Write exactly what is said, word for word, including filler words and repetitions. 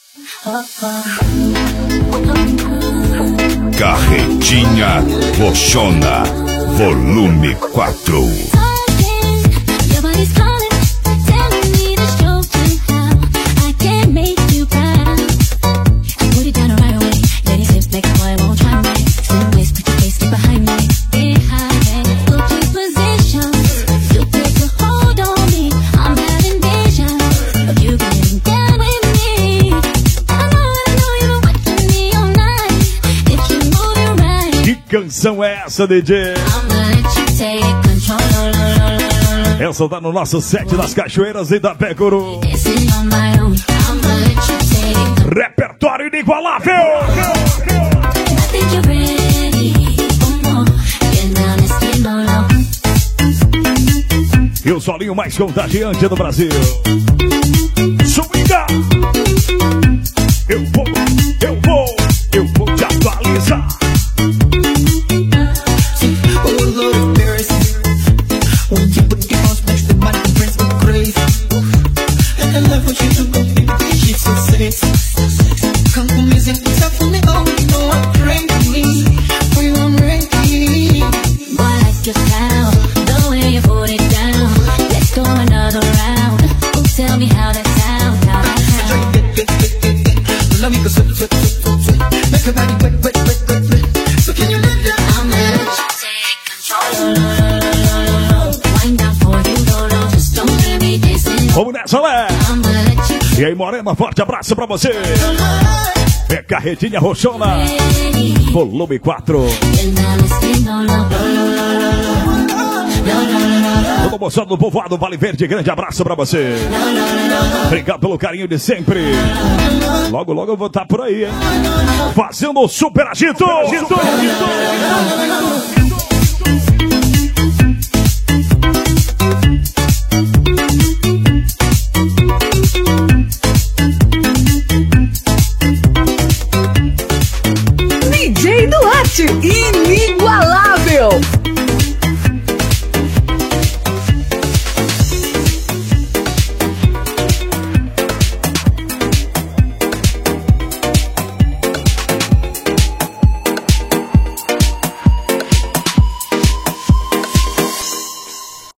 Carretinha Roxona, volume quatro. Canção é essa, D J? Essa tá no nosso set das Cachoeiras e da Pécoro. Repertório inigualável. E o solinho mais contagiante do Brasil. Swinga! Eu vou, eu vou, eu vou te atualizar. Vamos nessa, né? E aí, Morena, forte abraço pra você. É Carretinha Roxona, volume quatro. Todo moção do povoado Vale Verde, grande abraço pra você. Obrigado pelo carinho de sempre. Logo, logo eu vou estar por aí, hein? Fazendo o super agito. agito, agito. D J Duarte, inigualável.